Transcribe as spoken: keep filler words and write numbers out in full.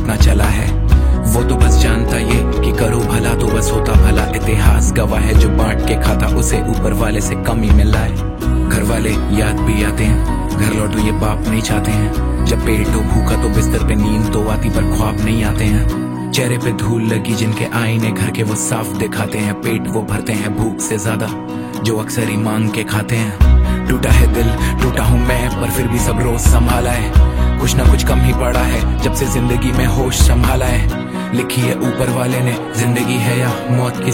अपना चला है। वो तो बस जानता ये कि करो भला तो बस होता भला। इतिहास गवाह है जो बांट के खाता उसे ऊपर वाले से कमी में लाए। घर वाले याद भी आते हैं, घर लौटो ये बाप नहीं चाहते हैं। जब पेट हो भूखा तो बिस्तर पे नींद तो आती पर ख्वाब नहीं आते हैं। चेहरे पे धूल लगी जिनके आईने घर के वो साफ दिखाते हैं। पेट वो भरते हैं भूख से ज्यादा जो अक्सर ही मांग के खाते हैं। टूटा है दिल टूटा हूँ मैं पर फिर भी सब रोज संभाला है। कुछ ना कुछ कम ही पड़ा है जब से जिंदगी में होश संभाला है। लिखी है ऊपर वाले ने जिंदगी है या मौत की